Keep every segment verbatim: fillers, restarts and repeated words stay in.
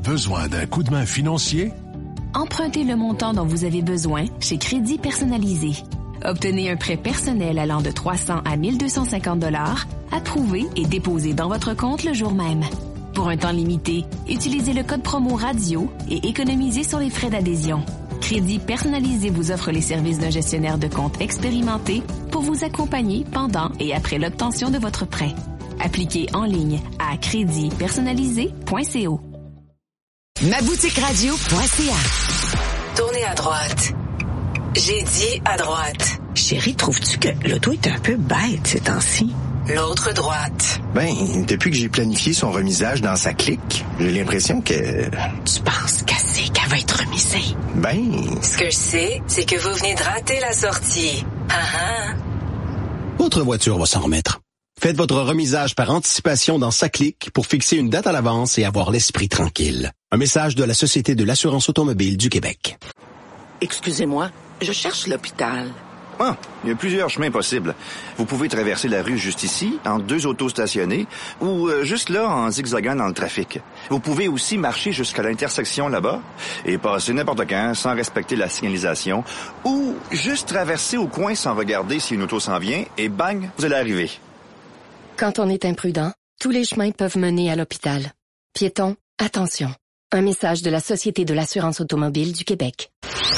Besoin d'un coup de main financier? Empruntez le montant dont vous avez besoin chez Crédit Personnalisé. Obtenez un prêt personnel allant de trois cents à mille deux cent cinquante dollars, approuvé et déposé dans votre compte le jour même. Pour un temps limité, utilisez le code promo radio et économisez sur les frais d'adhésion. Crédit Personnalisé vous offre les services d'un gestionnaire de compte expérimenté pour vous accompagner pendant et après l'obtention de votre prêt. Appliquez en ligne à crédit personnalisé point co. ma boutique radio point c a. Tournez à droite. J'ai dit à droite. Chérie, trouves-tu que l'auto est un peu bête ces temps-ci? L'autre droite. Ben, depuis que j'ai planifié son remisage dans sa clique, j'ai l'impression que... Tu penses qu'elle sait qu'elle va être remisée? Ben... Ce que je sais, c'est que vous venez de rater la sortie. Ah ah. Votre voiture va s'en remettre. Faites votre remisage par anticipation dans sa clique pour fixer une date à l'avance et avoir l'esprit tranquille. Un message de la Société de l'assurance automobile du Québec. Excusez-moi, je cherche l'hôpital. Ah, il y a plusieurs chemins possibles. Vous pouvez traverser la rue juste ici, entre deux autos stationnées, ou euh, juste là, en zigzagant dans le trafic. Vous pouvez aussi marcher jusqu'à l'intersection là-bas et passer n'importe quand sans respecter la signalisation, ou juste traverser au coin sans regarder si une auto s'en vient, et bang, vous allez arriver. Quand on est imprudent, tous les chemins peuvent mener à l'hôpital. Piétons, attention. Un message de la Société de l'assurance automobile du Québec.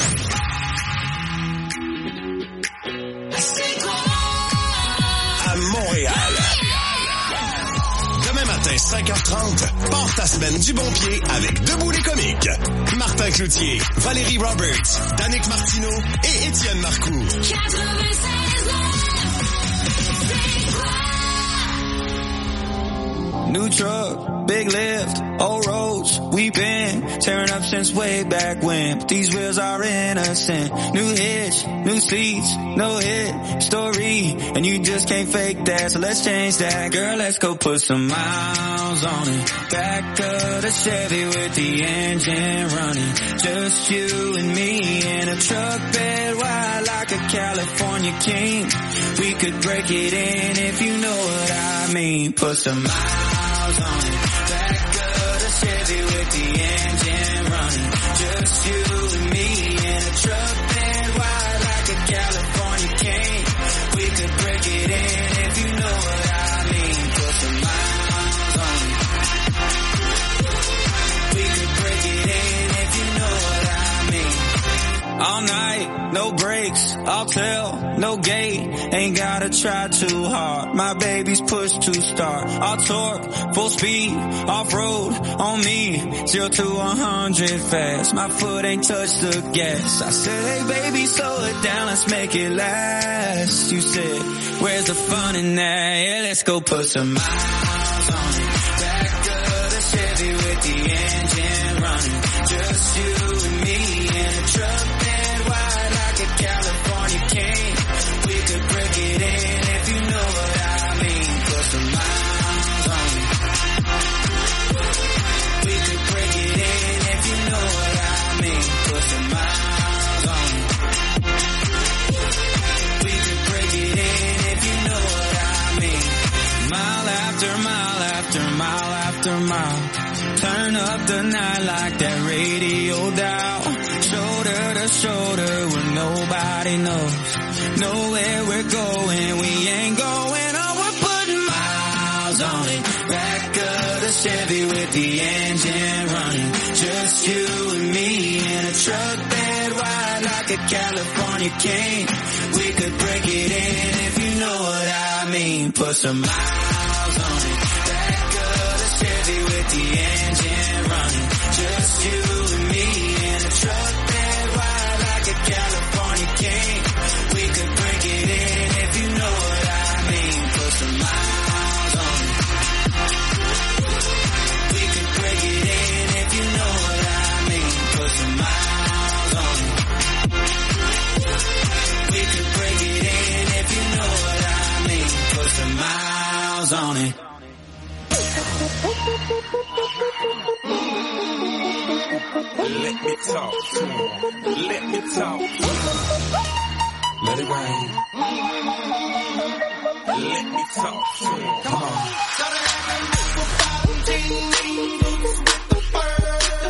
Montréal. Demain matin, cinq heures trente, pars ta semaine du bon pied avec Debout les comiques. Martin Cloutier, Valérie Roberts, Danick Martineau et Étienne Marcoux. New truck, big lift, old roads, we've been tearing up since way back when, but these wheels are innocent. New hitch, new seats, no hit story, and you just can't fake that, so let's change that. Girl, let's go put some miles on it. Back of the Chevy with the engine running, just you and me in a truck bed wide like a California king. We could break it in if you know what I mean. Put some miles on it. Back of the Chevy with the engine running, just you and me in a truck bed wide like a California king. We could break it in if you know what I mean. Put some miles on it. We could break it in if you know what I mean. All night, no brakes, I'll tell, no gate, ain't gotta try too hard. My baby's push to start. I'll torque, full speed, off-road, on me, zero to one hundred fast. My foot ain't touched the gas. I said, hey baby, slow it down, let's make it last. You said, where's the fun in that? Yeah, let's go put some miles on it. Back of the Chevy with the engine running, just you and me in a truck bed wide like a California king. We could break it in if you know what I mean. Put some miles on it. We could break it in if you know what I mean. Put some miles on it. We could break it in if you know what I mean. Mile after mile after mile after mile. Turn up the night like that radio dial. Shoulder to shoulder where nobody knows. Know where we're going, we ain't going. Oh, we're putting miles on it. Back of the Chevy with the engine running, just you and me in a truck bed wide like a California king. We could break it in if you know what I mean. Put some miles on it. Back of the Chevy with the engine running, just you and me in a truck bed wide like a California king. We could break it in if you know what I mean. Put some miles on it. We could break it in if you know what I mean. Put some miles on it. We could break it in if you know what I mean. Put some miles on it. Let me talk to him. Let me talk to him. Let it rain. Let me talk to him. Come on.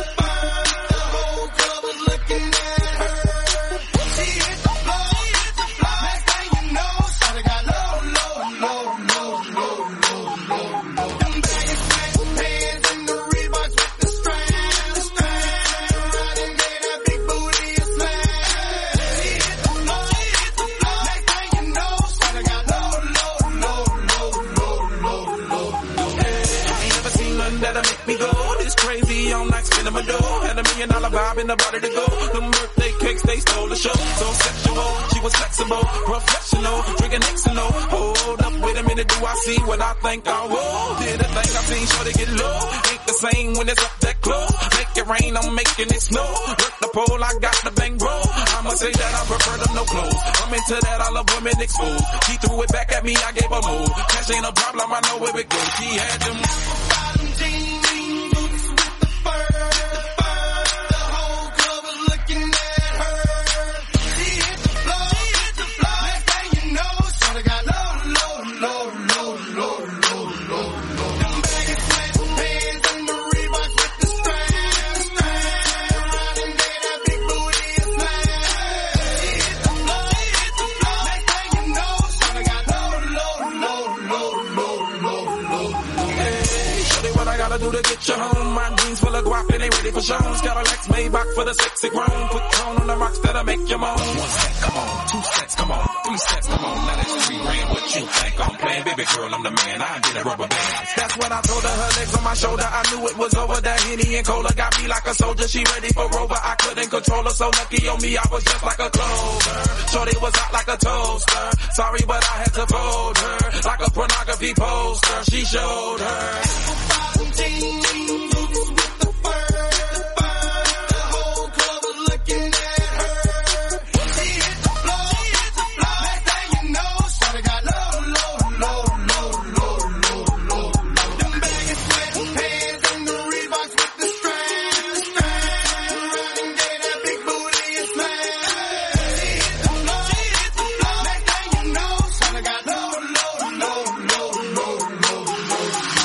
me all night spinning my dough. Had a million dollar vibe in the body to go. Them birthday cakes, they stole the show. So sexual, she was flexible, professional, drinking X and O. Hold up, wait a minute, do I see what I think I will? Did a thing I seen, sure to get low. Ain't the same when it's up that close. Make it rain, I'm making it snow. Work the pole, I got the bang bro. I'ma say that I prefer them no clothes. I'm into that, I love women exposed. She threw it back at me, I gave her move. Cash ain't a problem, I know where it goes. She had them bottom jeans boots with the fur, the fur. The whole club was looking at her. She hit the floor, she hit the floor. Next thing you know, shorty got low, low, low, low, low, low, low, low. Them baggy sweatpants and the Reeboks with the straps, straps. Riding day, that big booty is flat. She hit the floor, she hit the floor. Next thing you know, shorty got low, low, low, low, low, low, low. Hey, shorty, what I gotta do to get you home? My jeans full of guap and they ready for shows. Cadillacs Maybach for the sexy grown. Put tone on the rocks that'll make you moan. One step, come on. Two steps, come on. Three steps, come on. Now that's three grand. What you think I'm playing? Baby girl, I'm the man. I get a rubber band. That's what I told her. Her legs on my shoulder. I knew it was over. That Henny and Cola got me like a soldier. She ready for Rover. I couldn't control her. So lucky on me, I was just like a clover. Shorty was hot like a toaster. Sorry, but I had to fold her. Like a pornography poster. She showed her. Bottom jeans, boots with the fur, the fur. The whole club was looking at her. She hit the floor, she hit the floor. Next thing you know, shorty got low, low, low, low, low, low, low, low. Them baggy sweatpants and the Reeboks with the straps, straps. Riding day, that big booty is flat. She hit the floor, she hit the floor. Next thing you know, shorty got low, low, low, low, low, low, low.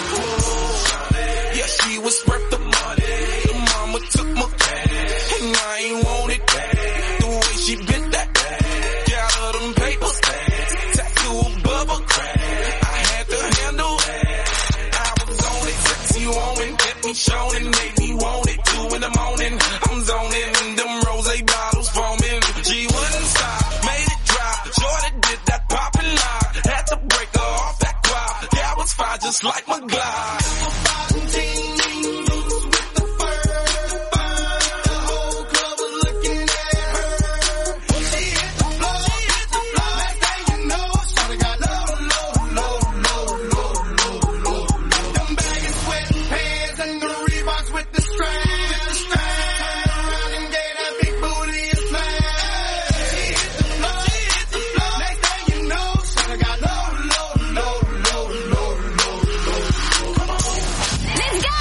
Yeah, she was worth the money. The mama took my cash, and I ain't want it back. The way she bent that ass, got her them paper stacks, tattoo above her crack. I had to handle that. I was on it, sexy woman, kept me showing, made me want it. Two in the morning, I'm zoning, them rose bottles foaming. She wouldn't stop, made it drop. Shorty did that poppin' lock, had to break her off that guap. Yeah, I was fine just like my Glock. Bottom jeans, boots with the fur, the fur. The whole club was looking at her. She hit the floor, she hit the floor. Next thing you know, shorty got low, low, low, low, low, low, low, low. Them baggy sweatpants and the Reeboks with the straps, straps. Riding day, that big booty is flat. She hit the floor, she hit the floor. Next thing you know, shorty got low, low, low, low, low, low, low. Come on. Let's go!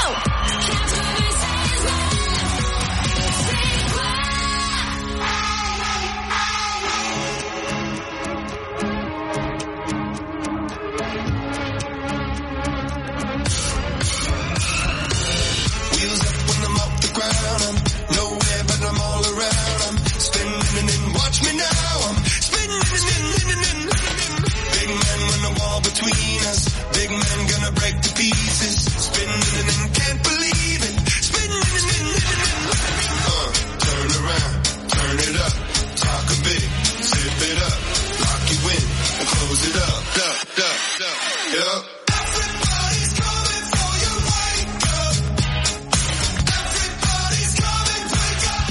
Wheels up when I'm off the ground. I'm nowhere, but I'm all around. I'm spinning and watch me now. I'm spinning and big man when the wall between us. Big man gonna break to pieces. Spinning and can't believe it. Spinning and uh, turn around, turn it up. Talk a bit, zip it up. Lock you in and close it up. Duh, duh, duh. Yup. Everybody's coming for you. Wake up. Everybody's coming. Wake up.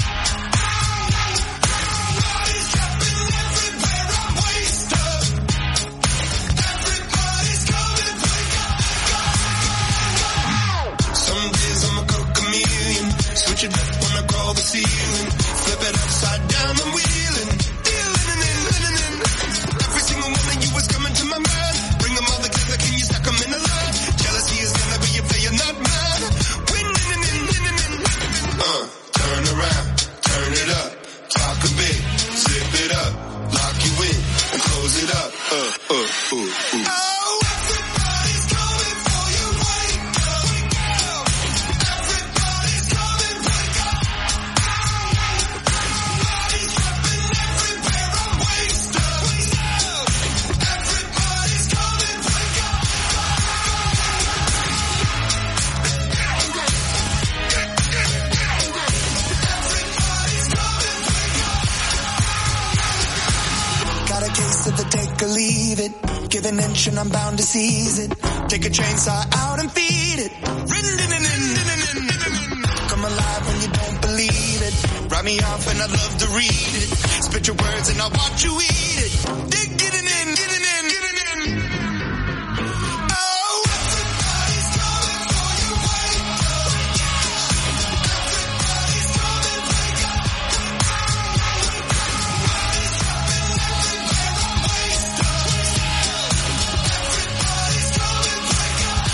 Everybody's trapping everywhere. I'm waist up. Everybody's coming. Wake up. Some days I'm a chameleon. Switch it up when I crawl the ceiling. Flip it upside down, I'm wheeling. Every single one of you is coming to my mind. Bring them all together, can you stack them in a line? Jealousy is gonna be a player, not mine. Winning. Uh, turn around, turn it up. Talk a bit, zip it up. Lock you in and close it up. Uh, uh, uh, uh. Oh, everybody's coming for you. Wake up. Everybody's coming. Wake up. Everybody's trapping everywhere. I'm waist up. Everybody's coming. Wake up. Everybody's coming. Wake up. Got a case of the take or leave it. Give an inch and I'm bound to seize it. Take a chainsaw out and feed it. got me off and I love to read it. Spit your words and I'll watch you eat it. Dig, get it in, get it in, get it in. Oh, everybody's coming for your way. Everybody's coming, wake up. Everybody's coming, living where I'm wasted. Everybody's coming, wake up.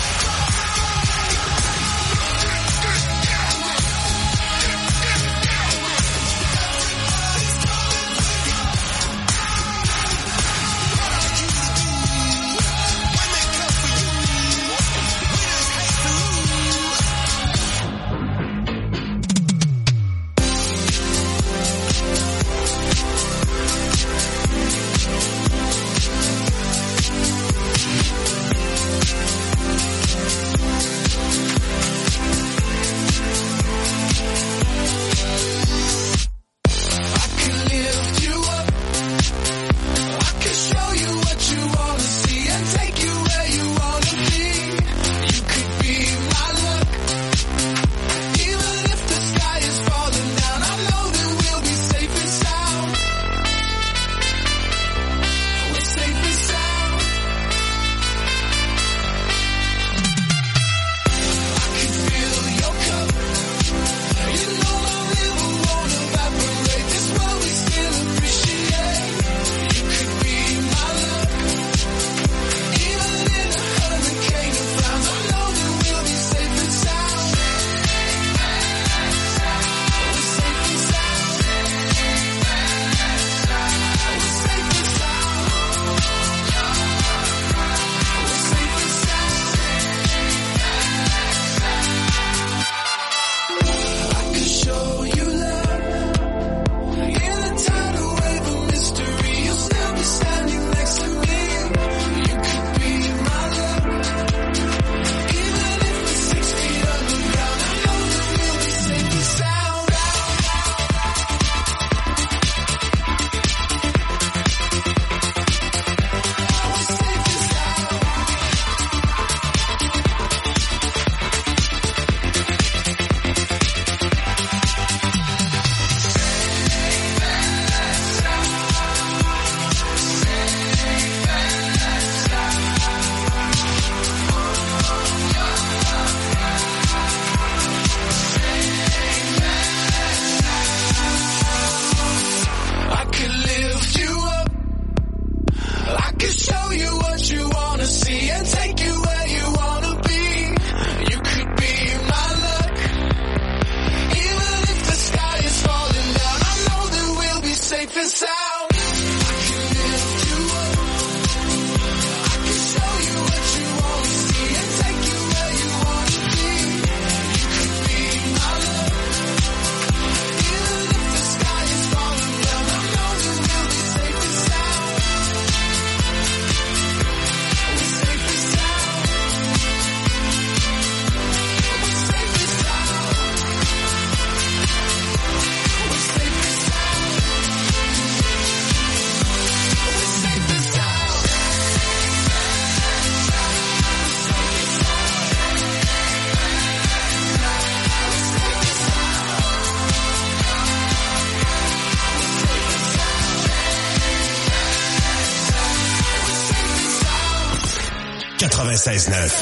quatre-vingt-seize neuf.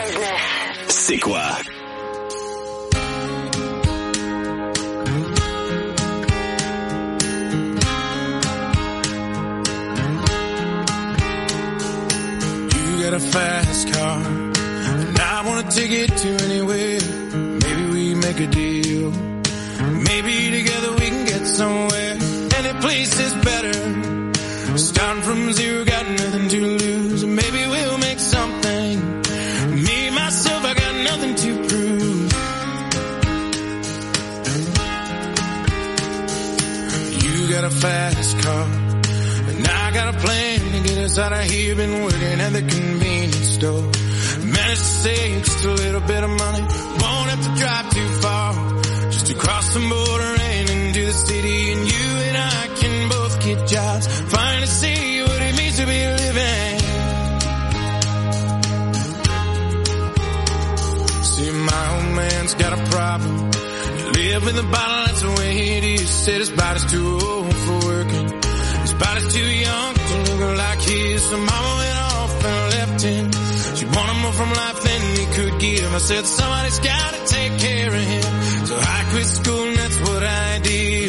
C'est quoi? You got a fast car, and I want to take it to anywhere. Maybe we make a deal. Maybe together we can get somewhere. Any place is better. Starting from zero, got nothing to lose. Maybe we'll make something. Me, myself, I got nothing to prove. You got a fast car, and I got a plan to get us out of here. Been working at the convenience store. Managed to save just a little bit of money. Won't have to drive too far, just to cross the border and into the city. And you and I can both get jobs, finally see what it means to be living. See, my old man's got a problem. He Live with a bottle, that's the way it is. Said his body's too old for working. His body's too young to look like his. So mama went off and left him. She wanted more from life than he could give. I said somebody's gotta take care of him. So I quit school and that's what I did.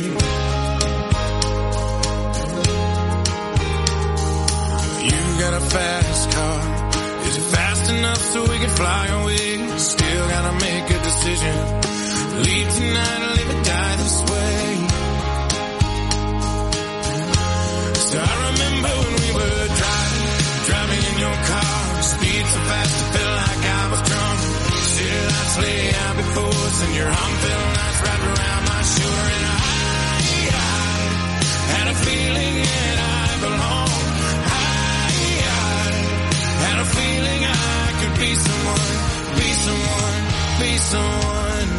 You got a fast car. Is it fast enough so we can fly away? Still gotta make a decision. Leave tonight or live or die this way. So I remember when we were driving, driving in your car. Speed so fast it felt like I was drunk. City lights lay out before us and your arm felt nice wrapped around my shoulder. And I, I had a feeling that I belonged. I, I had a feeling I could be someone, be someone, be someone.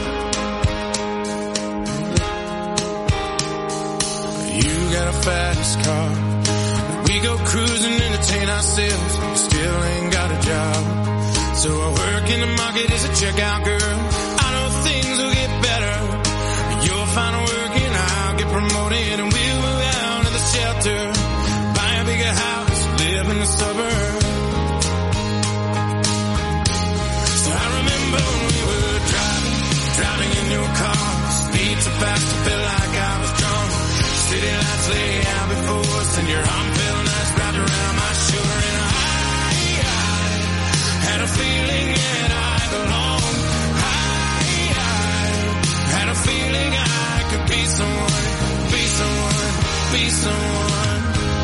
You got a fast car. We go cruising, entertain ourselves. Still ain't got a job. So I work in the market as a checkout girl. I know things will get better. You'll find work and I'll get promoted. And we'll move out of the shelter. Buy a bigger house, live in the suburbs. So I remember when we were driving, driving in your car. Speed so fast it felt like I was drunk. City lights lay out before us and your arm felt nice wrapped around my shoulder. And I, I had a feeling that I belonged. I, I had a feeling I could be someone, be someone, be someone.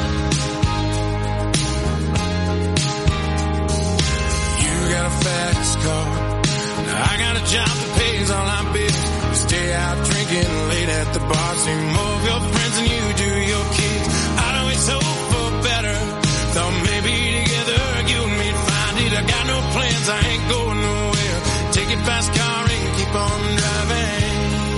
You got a fast car. Now I got a job that pays all our bills. We stay out drinking late at the bar. See more of your friends than you do your kids. I'd always hope for better. Thought maybe together you and me'd find it. I got no plans, I ain't going nowhere. Take your fast car and keep on driving.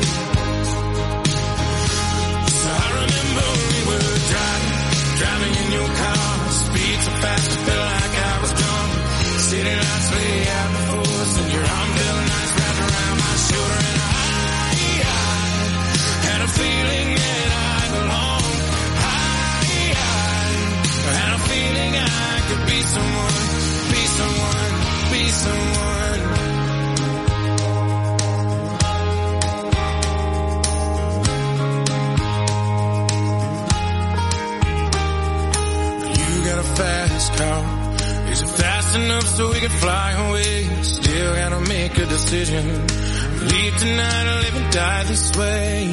So I remember when we were driving, driving in your car. Speed so fast it felt like I was drunk. City lights lay out before us and your arm felt nice wrapped around my shoulder. And I, I had a feeling that I belonged. I, I had a feeling I could be someone, be someone, be someone. You got a fast car. Is it fast enough so we can fly away? Still gotta make a decision. Leave tonight or live and die this way.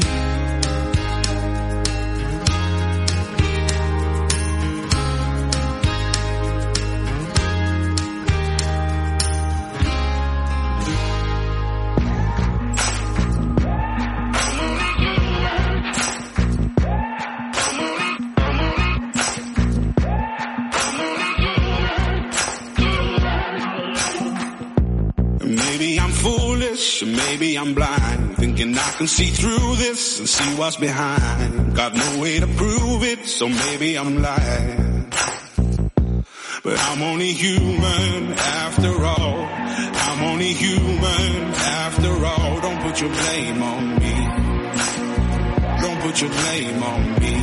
Maybe I'm blind, thinking I can see through this and see what's behind. Got no way to prove it, so maybe I'm lying. But I'm only human after all. I'm only human after all. Don't put your blame on me. Don't put your blame on me.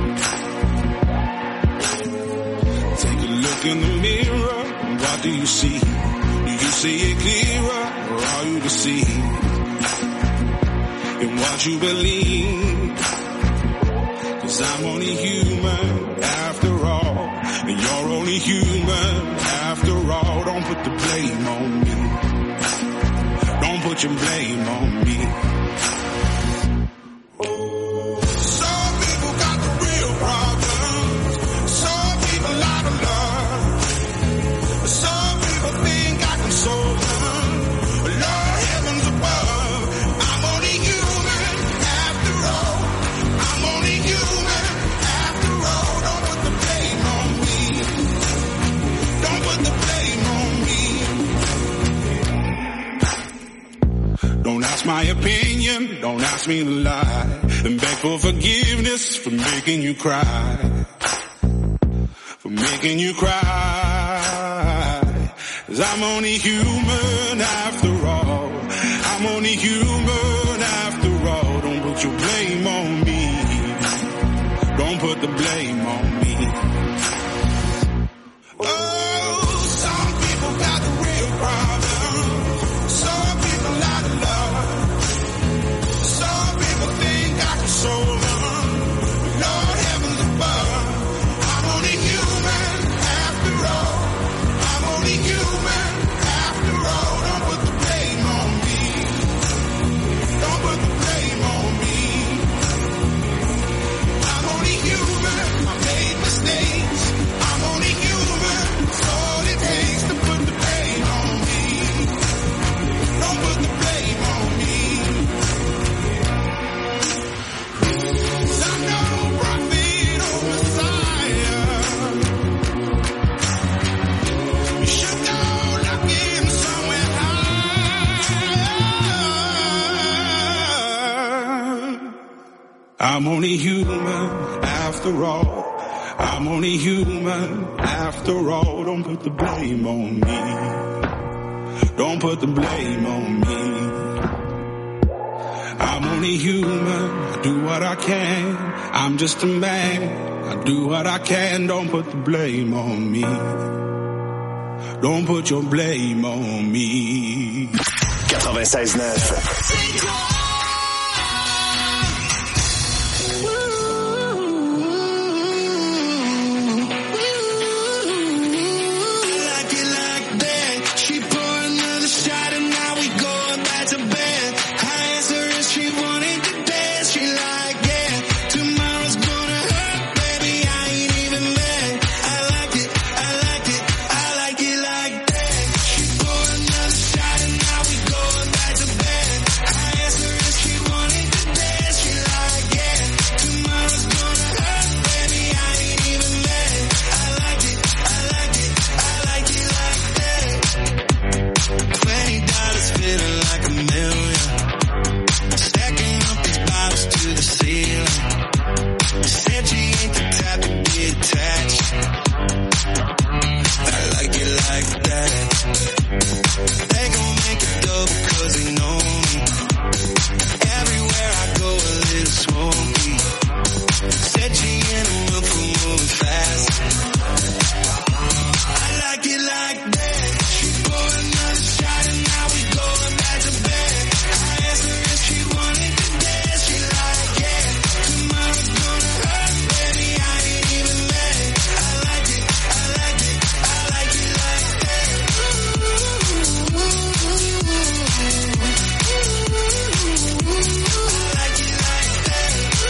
Take a look in the mirror, what do you see? Do you see it clearer, or are you deceived in what you believe? 'Cause I'm only human after all, and you're only human after all. Don't put the blame on me. Don't put your blame on me. Some people got the real problems. Some people out of love. Some people think I can solve them. Lord, heavens above, I'm only human after all. I'm only human after all. Don't put the blame on me. Don't put the blame on me. Don't ask my opinion, don't ask me to lie, and beg for forgiveness for making you cry. For making you cry. 'Cause I'm only human after all. I'm only human after your blame on me. Don't put the blame on me. Oh, some people got the real problem. Some people out of love. Some people think I can solve them. Lord heavens above, I'm only human after all. I'm only human after all. Don't put the blame on me. Don't put the blame on me. I'm only human. I made mistakes. I'm only human. It's all it takes to put the blame on me. Don't put the blame on me. 'Cause I'm no prophet or Messiah. You should go looking somewhere higher. I'm only human after all. I'm only human after all. Don't put the blame on me. Don't put the blame on me. I'm only human. I do what I can. I'm just a man. I do what I can. Don't put the blame on me. Don't put your blame on me. quatre-vingt-seize neuf. Like it like that. She pour another shot and now we going back to bed. I answer if she wanted to dance. She like, yeah, tomorrow's gonna hurt, baby, I ain't even mad. I like it, I like it, I like it like that. She pour another shot and now we going back to bed. I answer if she wanted to dance. She like, yeah, tomorrow's gonna hurt, baby, I ain't even mad. I like it, I like it, I like it like that. Twenty dollars feeling like a million. Stacking up these bottles to the ceiling. Said she ain't the type to be attached. I like it like that. They gon' make it double cause they know me. Everywhere I go a little smoky. Said she in the mood for moving fast. I like it like that. She pour another shot and now we going back to bed. I asked her if she wanted to dance. She like, yeah, tomorrow's gonna hurt, baby, I ain't even mad. I like it, I like it, I like it like that. I like it like that.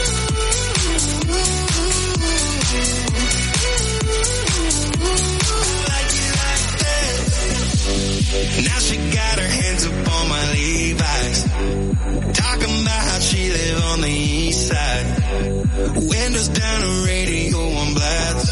Like it like that. Now she got her hands up on my Levi's. Talking about how she live on the east side. Windows down, the radio on blast.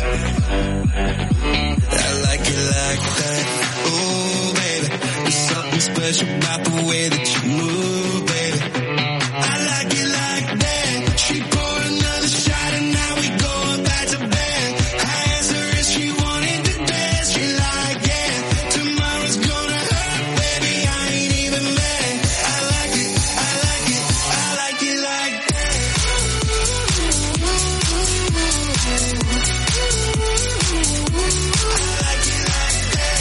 I like it like that. Ooh, baby, there's something special about the way that you move, baby. I like it like that. She poured another shot and now we going back to bed. I asked her if she wanted to dance. She like, yeah, tomorrow's gonna hurt, baby, I ain't even mad. I like it, I like it, I like it like that. I like it like that.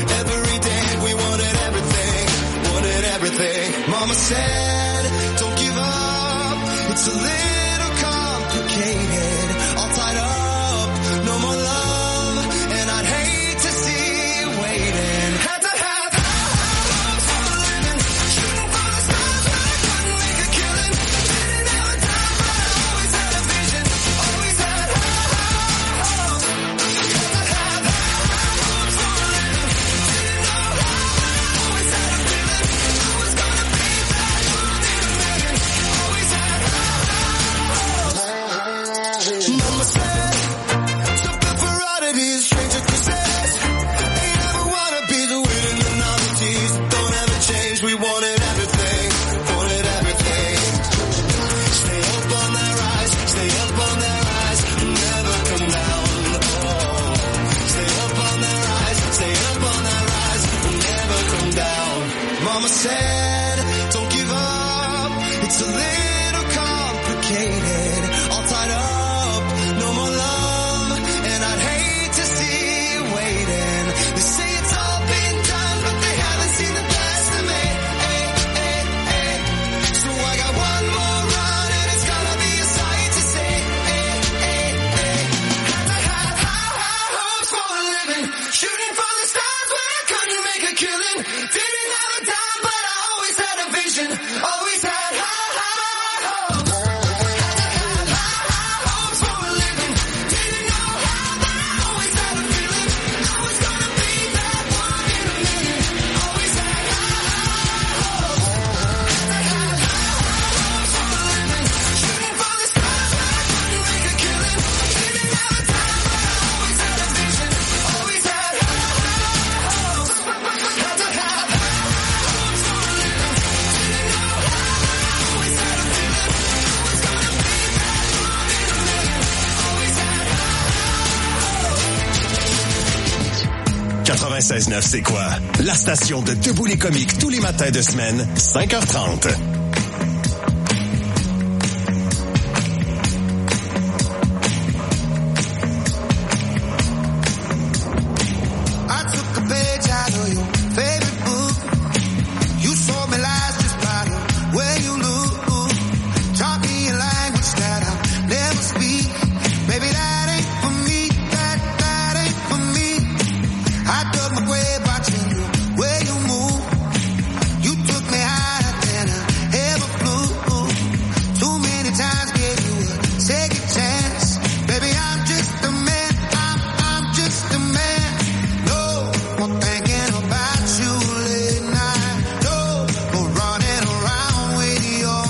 Mama said, don't give It's a little complicated, all tied up, no more love, and I'd hate to see you waiting. Had to have high hopes for a living, shooting for the stars when I couldn't make a killing. Didn't have a time, but I always had a vision, always had high hopes. Had to have high hopes for a living, didn't know how, but I always had a feeling I was gonna be that one in a million. Always had high hopes. Mama said, something for oddities, stranger kisses. Ain't ever wanna be the winning the novelties. Don't ever change, we wanted everything, wanted everything. Stay up on that rise, stay up on that rise, never come down. Oh, stay up on that rise, stay up on that rise, never come down. Mama said, don't give up, it's a little complicated, all tied up, no more love, and I'd hate to see you waiting. They say it's all been done, but they haven't seen the best of me. Hey, hey, hey. So I got one more run, and it's gonna be a sight to see. Hey, hey, hey. Had to have high, high hopes for a living, shooting for the stars when I couldn't make a killing. Didn't have a dime, but I always had a vision, always had high, high hopes. Had to have high, high hopes for a living, didn't know how, but I always had a feeling I was gonna be that one in a million. Always had high, high hopes. Had to have high, high hopes for a living, shooting for the stars when I couldn't make a killing. Didn't have a time, but I always had a vision, always had high, high hopes. Had to have high, high hopes for a living, didn't know how, but I always had a feeling I was gonna be that one in a million. Always had high, high hopes. quatre-vingt-seize neuf, c'est quoi? La station de Debout les comiques tous les matins de semaine, cinq heures trente. I took a page out of your favorite book. You sold me lies just by the way you look. Taught me a language that I'll never speak. Baby, that ain't for me. That, that ain't for me. I dug my grave watching the way you move. You took me higher than I ever flew. Too many times gave you a second chance. Baby, I'm just a man. I'm, I'm just a man. No more thinking about you late night. No more running around with your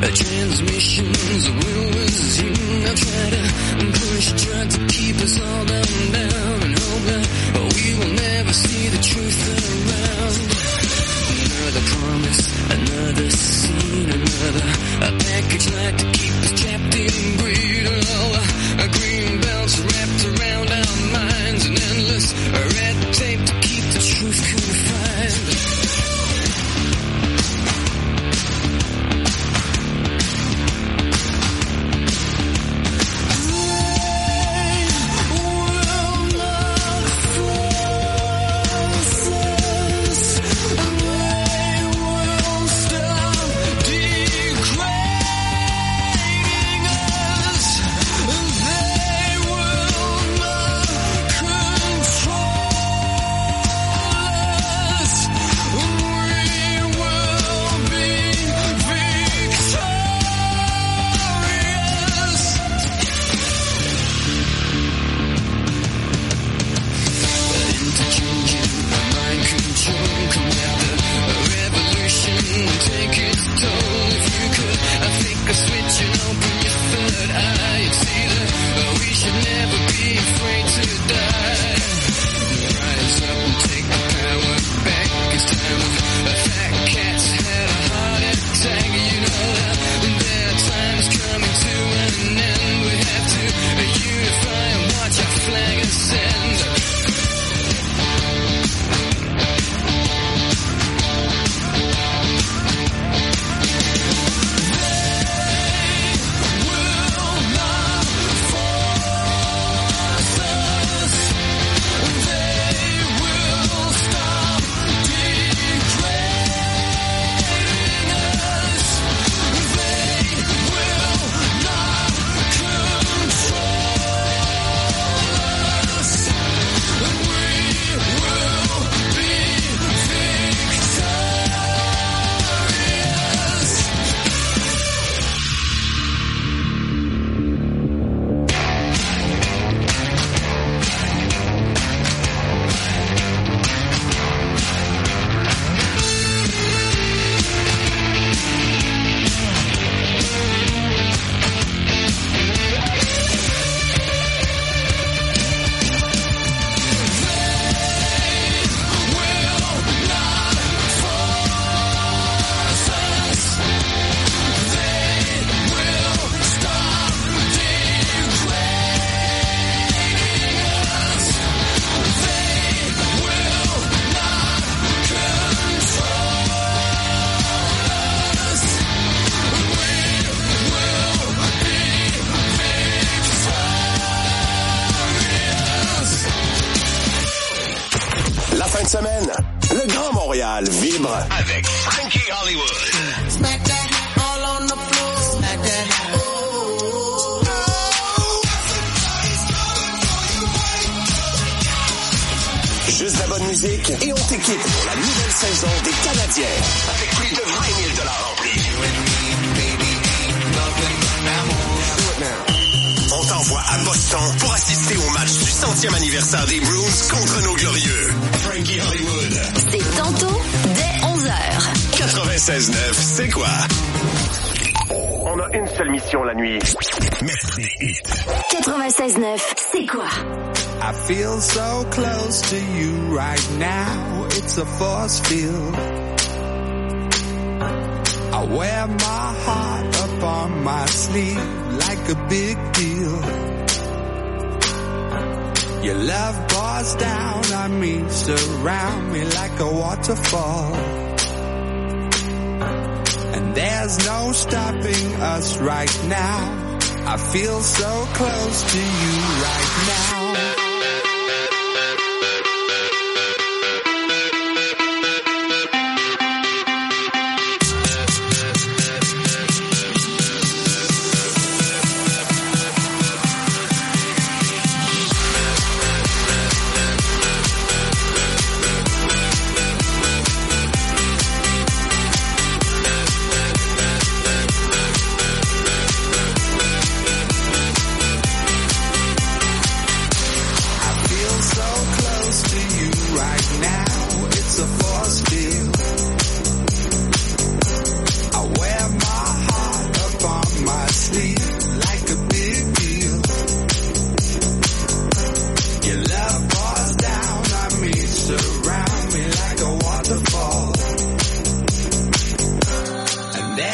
Transmissions will resume. I'll try to push, try to keep us all down, down, and hope that we will never see the truth around. Another promise, another scene, another a package like to keep us trapped in greed. Oh, a green belts wrapped around our minds, an endless red tape to keep the truth confined. Semaine, le Grand Montréal vibre avec Frankie Hollywood. Smack that all on the floor. Smack that. Juste la bonne musique et on t'équipe pour la nouvelle saison des Canadiens avec plus de vingt mille dollars en prix. On t'envoie à Boston pour assister au match du centième anniversaire des Bruins contre nos glorieux. Frankie Hollywood. C'est tantôt dès onze heures. quatre-vingt-seize neuf, c'est quoi? On a une seule mission la nuit. Mettre des hits. quatre-vingt-seize neuf, c'est quoi? I feel so close to you right now. It's a force field. I wear my heart up on my sleeve like a big deal. Your love pours down on me, surround me like a waterfall. And there's no stopping us right now. I feel so close to you right now.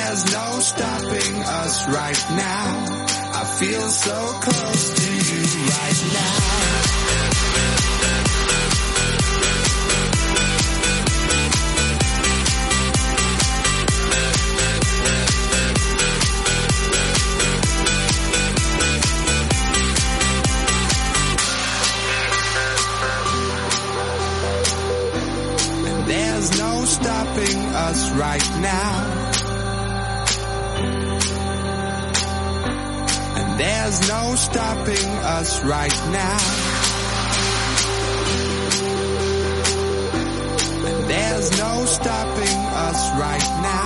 there's no stopping us right now. I feel so close to you right now. There's no stopping us right now. And there's no stopping us right now. And there's no stopping us right now.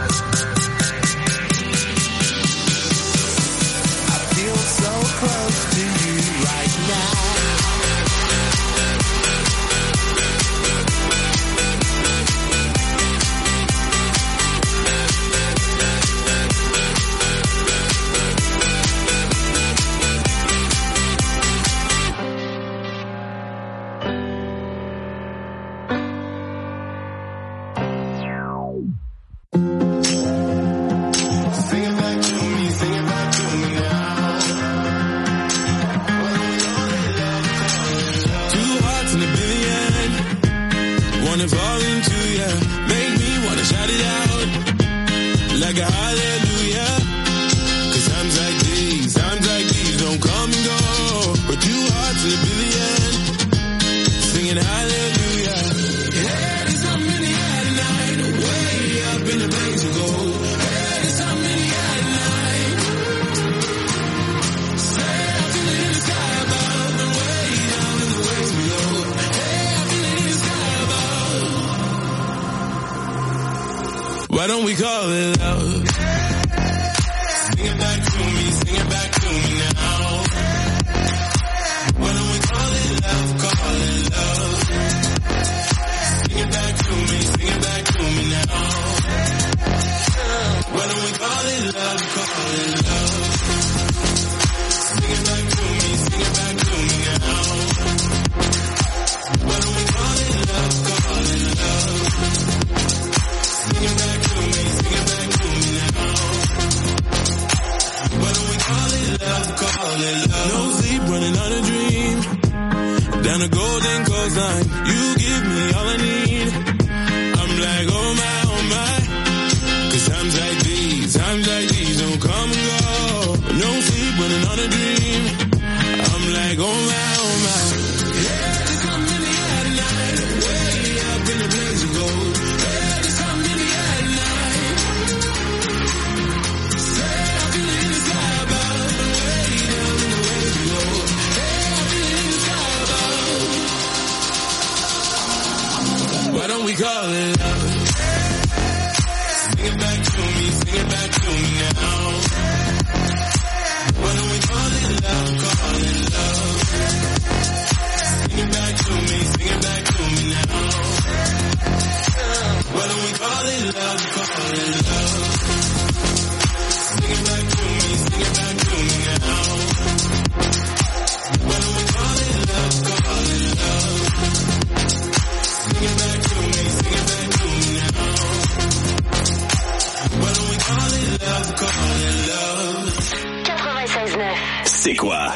I feel so close to you right now. Why don't we call it love? Sing it back to me, sing it back to me now. Why don't we call it love, call it love? Sing it back to me, sing it back to me now. Why don't we call it love, call it love? Sing it back to me, sing it back to me now. Why don't we call it love, call it love? Sing it back to me, sing it back to me now. Why don't we call it love, call it love? No sleep, running on a dream. Down the golden coastline, you give me all I need. I'm like, oh my, oh my. Cause times like these, times like these don't come and go. No sleep, running on a dream. I'm like, oh my, oh my. Yeah, there's something in the air tonight, way up in the blaze of gold. Why don't we call it love? Sing it back to me, sing it back to me now. Why don't we call it love, call it love? Sing it back to me, sing it back to me now. Why don't we call it love, call it love? Sing it back to me, sing it back to me now. Why don't we call it love, call it love? Sing it back to me, sing it back to me now. Why don't we call it love, call it love? quatre-vingt-seize neuf. C'est quoi?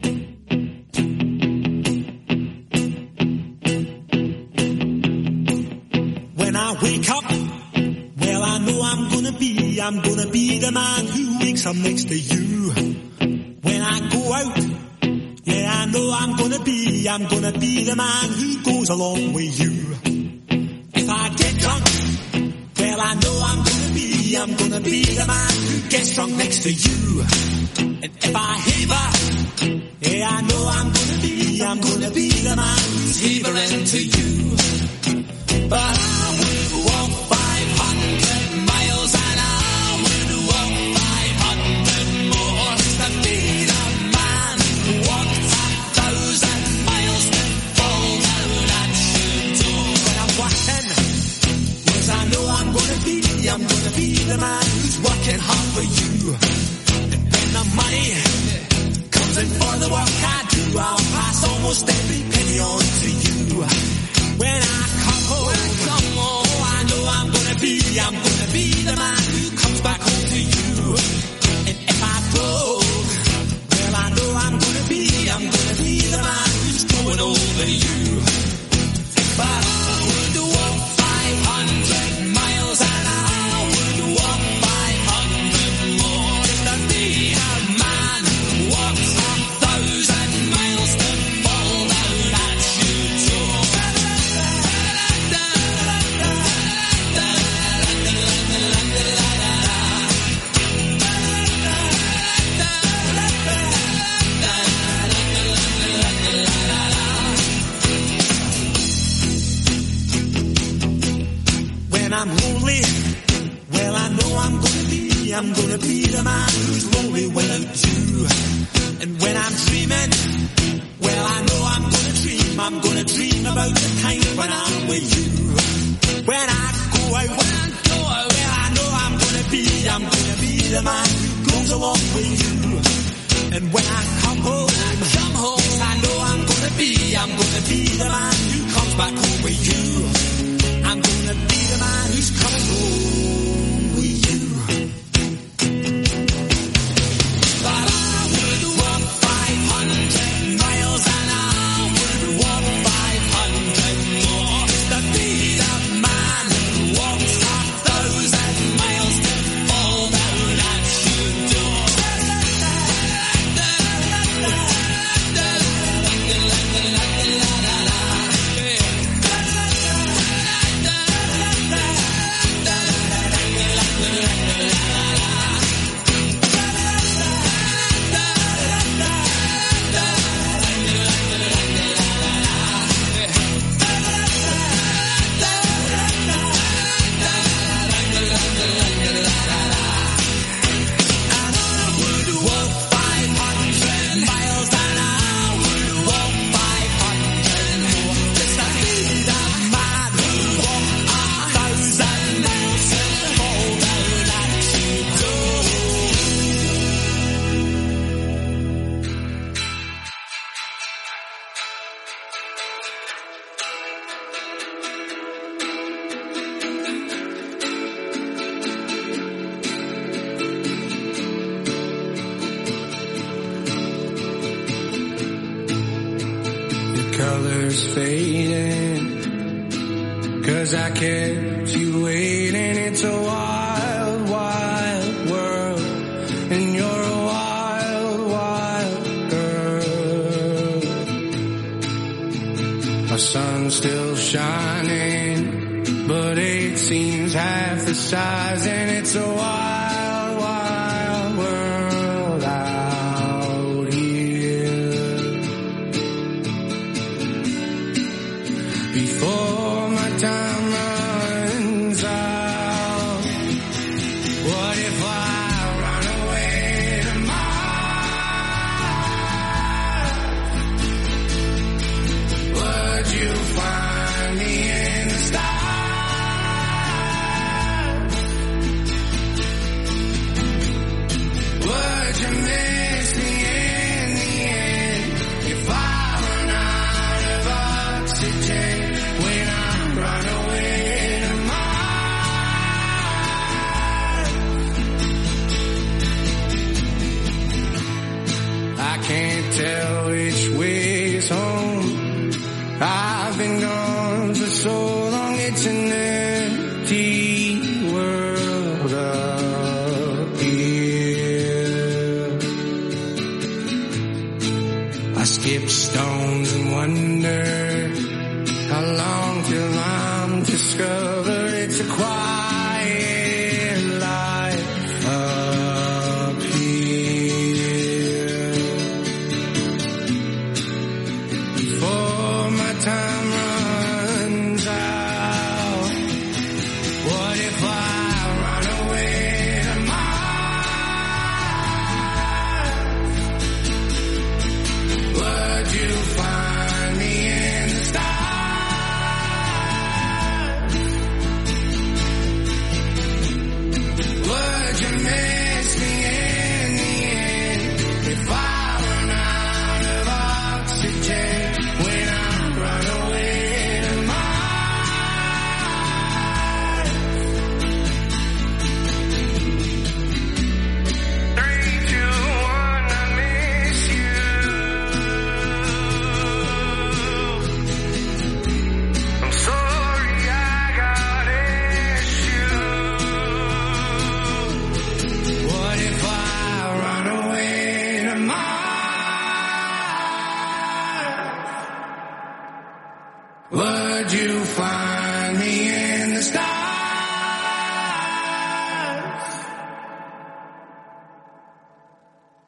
When I wake up, well I know I'm gonna be, I'm gonna be the man who wakes up next to you. When I go out, yeah I know I'm gonna be, I'm gonna be the man who goes along with you. If I get drunk, well I know I'm gonna be, I'm gonna be the man who gets drunk next to you. And if I heaver, yeah I know I'm gonna be, I'm gonna be the man who's heavering to you. But I will walk five hundred miles and I will walk five hundred more to be the man who walked a thousand miles to fall down at your door. When I'm walking, yes I know I'm gonna be, I'm gonna be the man who's working hard for you. And when the money comes in for the work I do, I'll pass almost every penny on to you. When I come home, when I come home, I know I'm gonna be, I'm gonna be the man who comes comes back home to you. And if I broke, well, I know I'm gonna be, I'm gonna be the man who's going over you. But I would walk five hundred miles and I would walk five hundred more just to be a man who walks a thousand miles to fall down at your door. When I'm lonely, well, I know I'm gonna be, I'm gonna be the man who's lonely without you. And when I'm dreaming, well, I know I'm gonna dream, I'm gonna dream about the time when I'm with you. When I go out, when I go out, well, I know I'm gonna be, I'm gonna be the man who goes along with you. And when I come home, I come home, yes, I know I'm gonna be, I'm gonna be the man who comes back home with you. I'm gonna be the man who's coming home with you. But I would walk five hundred miles and I would walk five hundred more just to be the man who walks a thousand miles to fall down at your door. Colors fading, 'cause I kept you waiting. It's a wild, wild world, and you're a wild, wild girl. Our sun's still shining, but it seems half the size, and it's a wild, wild world out here. Before my time runs out, what if I run away to Mars? Would you find me in the stars? Would you miss me in the end if I run out of oxygen? When I run away to Mars, I can't tell which way's home. I've been gone for so long, it's an empty world up here. I skip stones and wonder how long till I'm discovered it's a quiet life up here. Before my time runs out, what if I run away to Mars? Would you find me in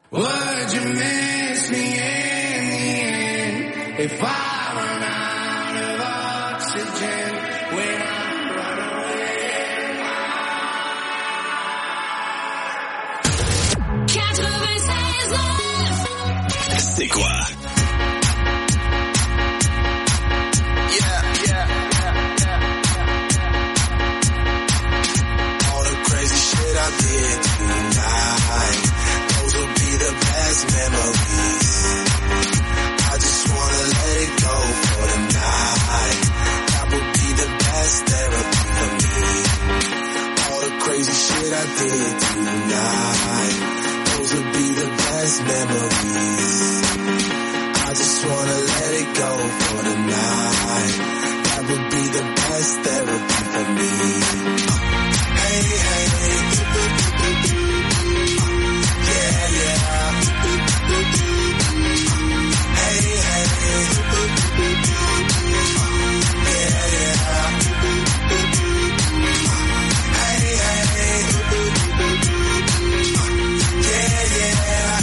Would you miss me in the end if I run out of oxygen when I run away? quatre-vingt-seize neuf C'est quoi? Yeah, yeah, yeah, yeah. All the crazy shit I did tonight, those will be the best memories. I just wanna let it go for the night. That would be the best therapy for me. All the crazy shit I did tonight, those will be the best memories. I just wanna let it go for the night. That would be the best therapy for me. Hey, hey, yeah, yeah. Hey, hey, yeah, yeah. Hey, hey, yeah, yeah.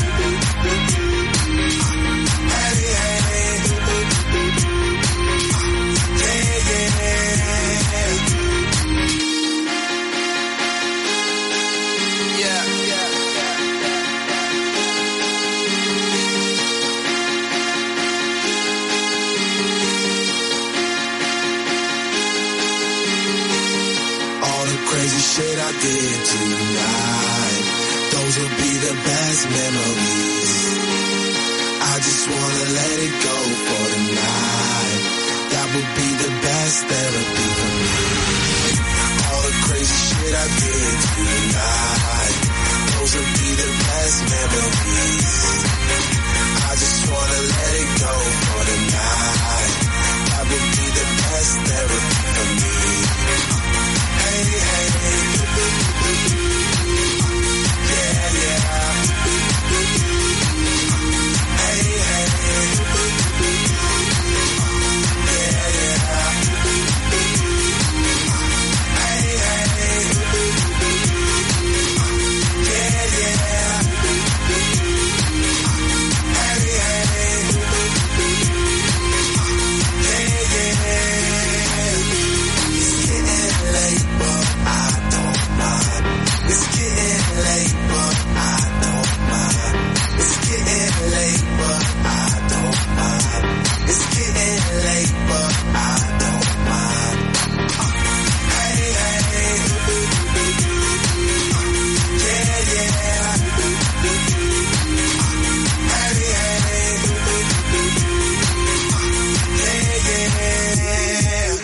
Crazy shit I did tonight, those will be the best memories. I just wanna let it go for the night. That would be the best therapy for me. All the crazy shit I did tonight, those will be the best memories. I just wanna let it go for the night. That would be the best therapy for me. Hey, hey, yeah, yeah. Hey, hey, yeah, yeah. Hey, hey, yeah, yeah. Hey, hey, yeah, yeah. It's getting late, but I don't mind. It's getting late, but I don't mind. It's getting late, but I don't mind. It's getting late, but I don't mind. Hey, hey, yeah, yeah. Hey, hey, yeah, yeah.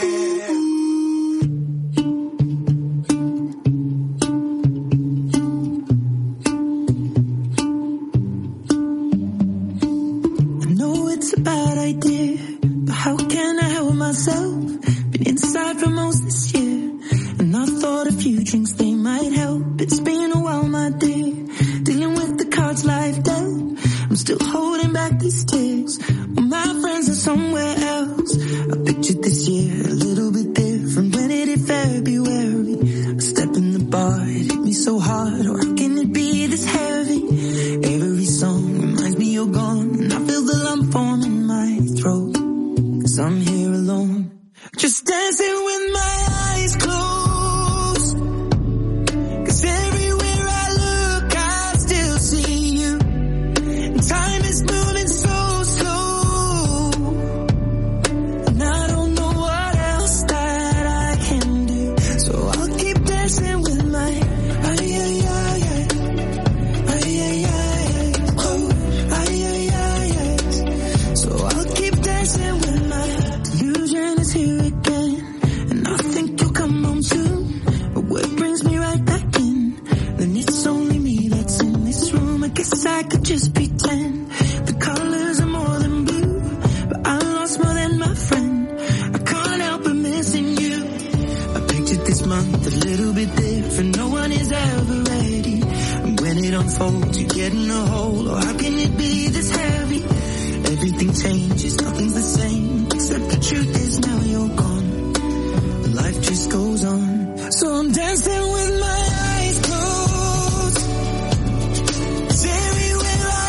It's a bad idea, but how can I help myself? Been inside for most this year, and I thought a few drinks, they might help. It's been a while, my dear, dealing with the cards life dealt. I'm still holding back these tears, well, my friends are somewhere else. I pictured this year a little bit different. When it hit February, a step in the bar, it hit me so hard. Or how can it be this heavy? Every song reminds me you're gone, and I feel the lump form in my throat, 'cause I'm here alone, just dancing with my eyes closed. 'Cause everywhere I look, I still see you, and time is moving so slow, and I don't know what else that I can do, so I'll keep dancing with my ay, ay, ay, ay. Ay, ay, ay, oh, ay, ay, ay, ay. So I'll keep dancing with my delusion is here again, and I think you'll come home soon. But what brings me right back in? Then it's only me that's in this room. I guess I could just pretend the colors are more than blue, but I lost more than my friend. I can't help but missing you. I pictured this month a little bit different. No one is ever ready. And when it unfolds, you get in a hole. Or how can it be this heavy? Everything changes, nothing's the same, except the truth is now you're gone. Life just goes on. So I'm dancing with my eyes closed. 'Cause everywhere I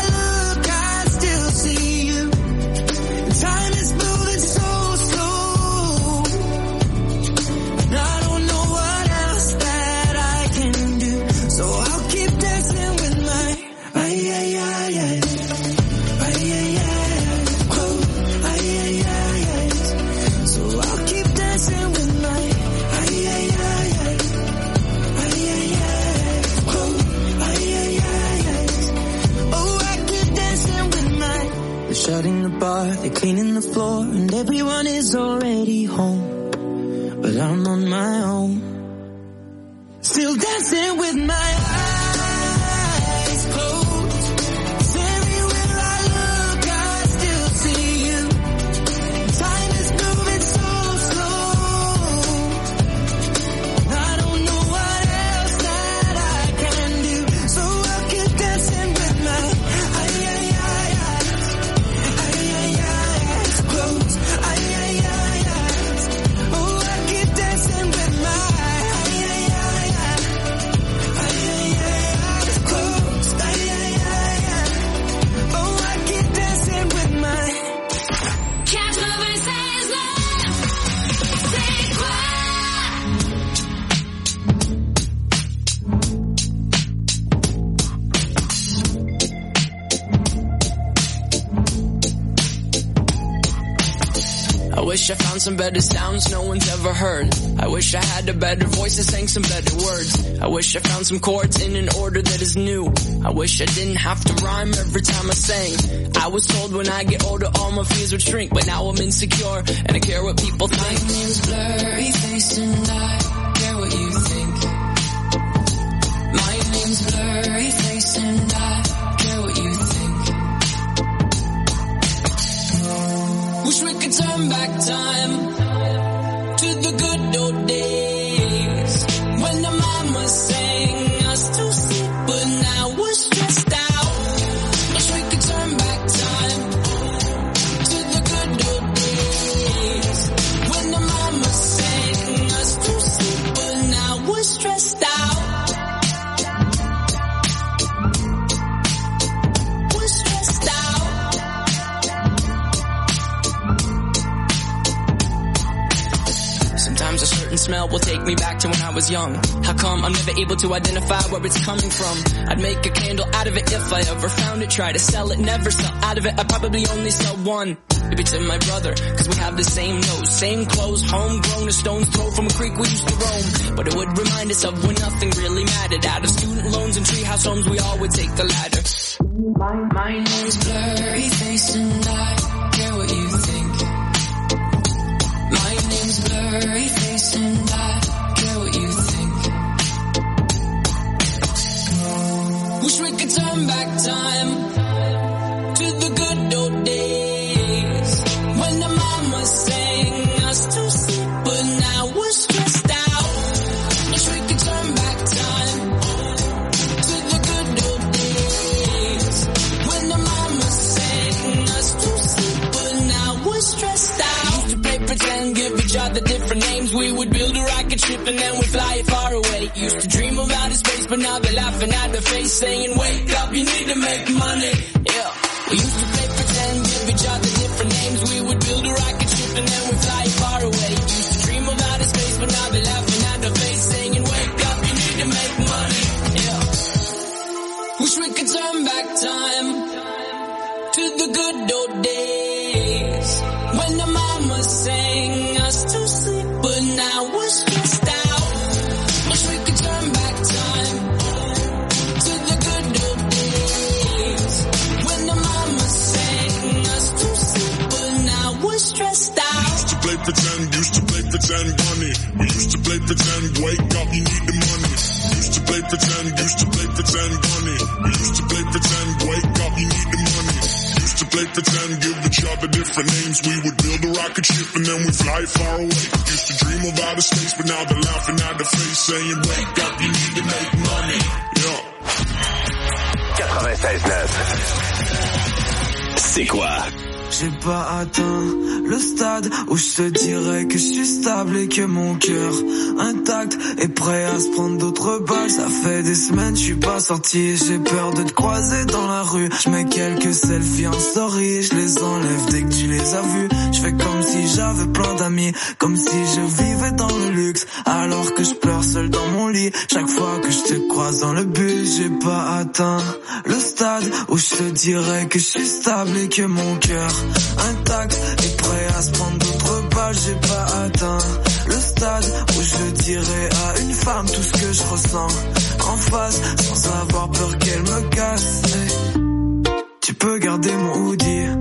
bar, they're cleaning the floor, and everyone is already home. But I'm on my own, still dancing with my eyes closed. 'Cause everywhere I look, I still see you. Time is moving so slow. I don't know what else that I can do, so I'll keep dancing with my ay ay ay ay ay ay eyes closed. Ay ay ay eyes. Oh, I keep dancing with my ay ay ay ay ay ay eyes closed. Ay ay ay ay. Oh, I keep dancing with my quatre-vingt-seize neuf. C'est quoi? I wish I found some better sounds no one's ever heard. I wish I had a better voice that sang some better words. I wish I found some chords in an order that is new. I wish I didn't have to rhyme every time I sang. I was told when I get older all my fears would shrink, but now I'm insecure and I care what people think. My name's Blurry Face and I care what you think. My name's Blurry Face and I care what you think. Wish we could turn back time to the good old days when the mama sang us to sleep, but now we're stressed out. Wish we could turn back time to the good old days when the mama sang us to sleep, but now we're stressed out. We're stressed out. Sometimes a certain smell will take me back to when I was young. How come I'm never able to identify where it's coming from? I'd make a candle out of it if I ever found it. Try to sell it, never sell out of it. I'd probably only sell one. Maybe to my brother, cause we have the same nose, same clothes, homegrown, a stone's throw from a creek we used to roam. But it would remind us of when nothing really mattered. Out of student loans and treehouse homes, we all would take the ladder. My, my name's Blurry Face and I care what you think. My name's Blurry Face and I care what you think. Wish we could turn back time to the good old days when the mama sang us to sleep, but now we're stressed out. Wish we could turn back time to the good old days when the mama sang us to sleep, but now we're stressed out. Used to play pretend, give each other different names. We would build a rocket ship and then we'd fly it far away. Used to dream of outer space, but now they're laughing at the face, saying, wake up, you need to make money. Yeah. We used to play pretend, give each other different names. We would build a rocket ship and then we'd fly it far away. Used to dream of outer space, but now they're laughing at the face, saying, wake up, you need to make money. Yeah. Wish we could turn back time to the good old days when the mama sang us to sleep, but now we're stressed out. Wish we could turn back time to the good old days when the mama sang us to sleep, but now we're stressed out. Used to play pretend, used to play pretend, bunny. We used to play pretend, wake up, you need the money. Used to play pretend, used to play pretend, bunny. We used to play pretend, wake up, you need the money. Used to play pretend, give each other different names. We would build a rocket ship and then we'd fly far away. Used to dream of outer space, but now they're laughing at the face, saying, wake up, you need to make money. Yeah. quatre-vingt-seize neuf. C'est quoi? J'ai pas atteint le stade où je te dirais que je suis stable et que mon cœur intact est prêt à se prendre d'autres balles. Ça fait des semaines je suis pas sorti, j'ai peur de te croiser dans la rue. Je mets quelques selfies en story, je les enlève dès que tu les as vus. Je fais comme si j'avais plein d'amis, comme si je vivais dans le luxe, alors que je pleure seul dans mon lit. Chaque fois que je te croise dans le bus, j'ai pas atteint le stade où je te dirais que je suis stable et que mon cœur intact et prêt à se prendre d'autres balles. J'ai pas atteint le stade où je dirais à une femme tout ce que je ressens en face, sans avoir peur qu'elle me casse. Hey, tu peux garder mon hoodie,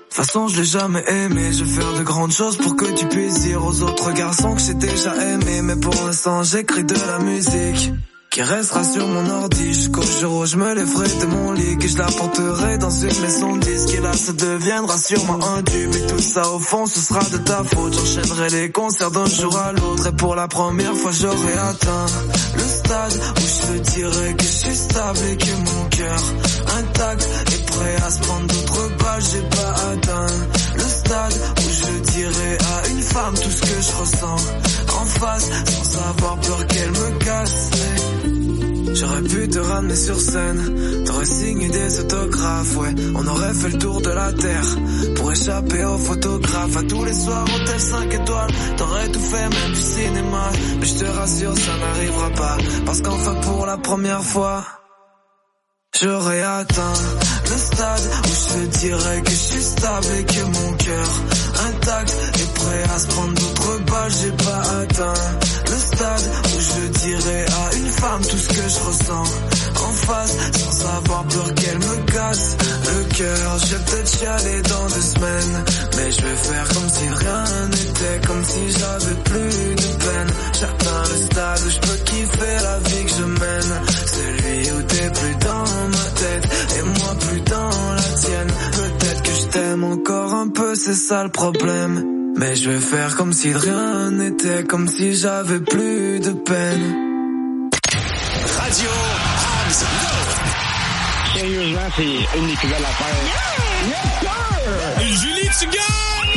De toute façon je l'ai jamais aimé, je vais faire de grandes choses pour que tu puisses dire aux autres garçons que j'ai déjà aimé. Mais pour l'instant j'écris de la musique qui restera sur mon ordi jusqu'au jour où je me lèverai de mon lit, que je la porterai dans une maison de disques. Et là ça deviendra sûrement un tube. Et tout ça au fond ce sera de ta faute. J'enchaînerai les concerts d'un jour à l'autre. Et pour la première fois j'aurai atteint le stade où je te dirai que je suis stable et que mon cœur intact est prêt à se prendre d'autres balles. J'ai pas atteint le stade où je dirai à une femme tout ce que je ressens en face, sans avoir peur qu'elle me casse. J'aurais pu te ramener sur scène, t'aurais signé des autographes, ouais. On aurait fait le tour de la terre pour échapper aux photographes. À tous les soirs, hôtel cinq étoiles, t'aurais tout fait, même du cinéma. Mais je te rassure, ça n'arrivera pas, parce qu'enfin pour la première fois j'aurais atteint le stade où je te dirais que je suis stable et que mon cœur intact est prêt à se prendre d'autres balles. J'ai pas atteint le stade où je dirais à une femme tout ce que je ressens en face, sans avoir peur qu'elle me casse le cœur. Je vais peut-être chialer dans deux semaines, mais je vais faire comme si rien n'était, comme si j'avais plus de peine. J'atteins le stade où je peux kiffer la vie que je mène, celui où t'es plus dans ma tête et moi plus dans la tienne. Peut-être que je t'aime encore un peu, c'est ça le problème, mais je vais faire comme si de rien n'était, comme si j'avais plus de peine. Radio Habs Go! Sérieusement, c'est une équivalent à faire. Yeah! Yes, sir! Julie, tu gagnes!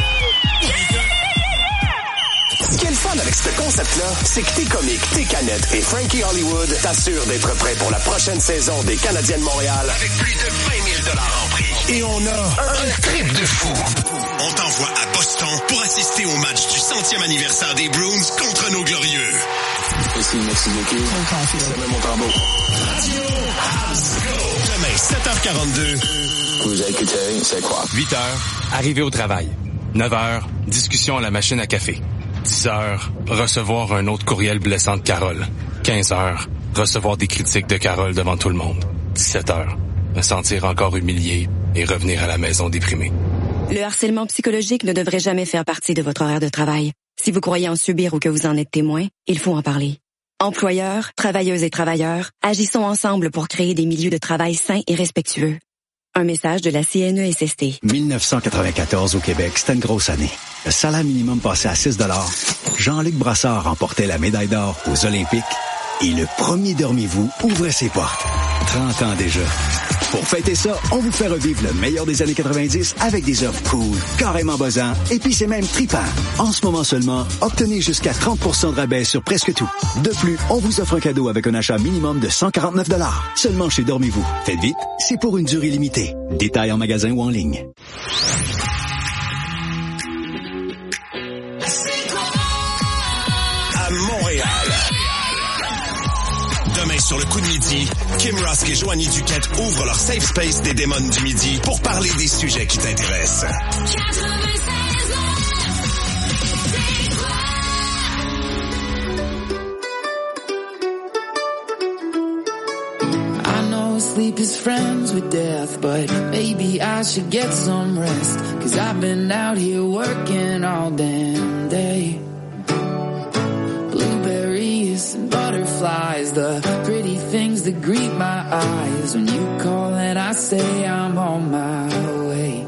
Ce qui est le fun avec ce concept-là, c'est que tes comiques, tes canettes et Frankie Hollywood t'assurent d'être prêt pour la prochaine saison des Canadiens de Montréal avec plus de vingt mille dollars en prix. Et on a un trip de fou. On t'envoie à Boston pour assister au match du centième anniversaire des Bruins contre nos Glorieux. Ici, merci beaucoup. C'est même mon tambour. Radio Habs Go! Demain, sept heures quarante-deux. Vous écoutez, c'est quoi? huit heures, arrivé au travail. neuf heures, discussion à la machine à café. dix heures, recevoir un autre courriel blessant de Carole. quinze heures, recevoir des critiques de Carole devant tout le monde. dix-sept heures, me sentir encore humilié et revenir à la maison déprimé. Le harcèlement psychologique ne devrait jamais faire partie de votre horaire de travail. Si vous croyez en subir ou que vous en êtes témoin, il faut en parler. Employeurs, travailleuses et travailleurs, agissons ensemble pour créer des milieux de travail sains et respectueux. Un message de la C N E S S T. mille neuf cent quatre-vingt-quatorze au Québec, c'était une grosse année. Le salaire minimum passait à six dollars. Jean-Luc Brassard remportait la médaille d'or aux Olympiques. Et le premier Dormez-vous ouvrait ses portes. trente ans déjà. Pour fêter ça, on vous fait revivre le meilleur des années quatre-vingt-dix avec des offres cool, carrément buzzants, et puis c'est même trippant. En ce moment seulement, obtenez jusqu'à trente pour cent de rabais sur presque tout. De plus, on vous offre un cadeau avec un achat minimum de cent quarante-neuf dollars. Seulement chez Dormez-vous. Faites vite, c'est pour une durée limitée. Détails en magasin ou en ligne. À Montréal. Demain sur le coup de midi, Kim Rusk et Joanie Duquette ouvrent leur safe space des démons du midi pour parler des sujets qui t'intéressent. I know sleep is friends with death, but maybe I should get some rest, 'cause I've been out here working all damn day. Blueberries and butterflies, the pretty things that greet my eyes. When you call and I say I'm on my way.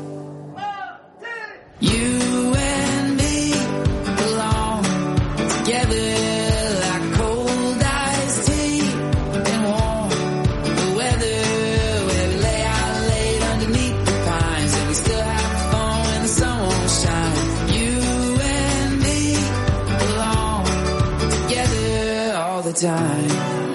You and me belong together like cold iced tea and warm the weather. We lay out late underneath the pines, and we still have fun when the sun won't shine. You and me belong together all the time.